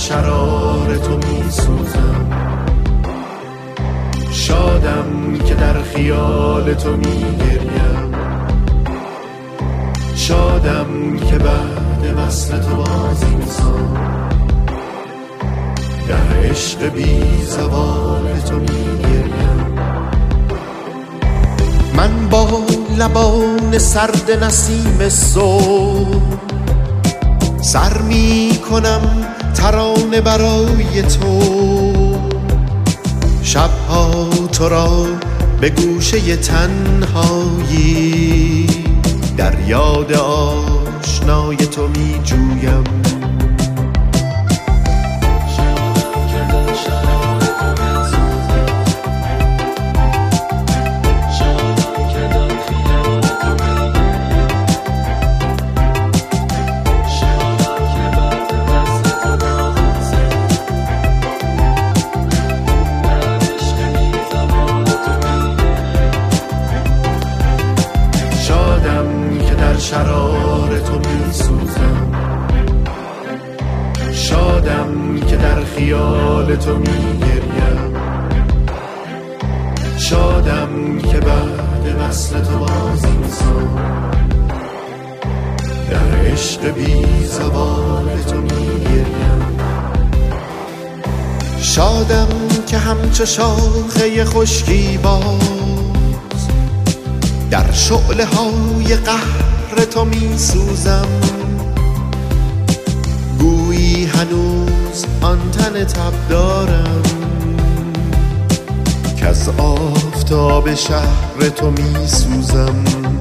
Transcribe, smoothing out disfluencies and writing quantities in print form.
شرار تو می سوزم، شادم که در خیال تو می گریم، شادم که بعد وصل تو باز اینسان در عشق بی زوال تو می گریم. من با لبان سرد نسیم صبح سر می کنم ترانه برای تو، شبها تو را به گوشه تنهایی در یاد آشنای تو می جویم. شرار تو می سوزم، شادم که در خیال تو می گریم، شادم که بعد وصل تو باز اینسان در عشق بی زوال تو می گریم. شادم که همچو شاخه خشکی باز در شعله های قهر تو می سوزم، گویی هنوز آن تن تب دارم که از آفتاب شهر تو می سوزم.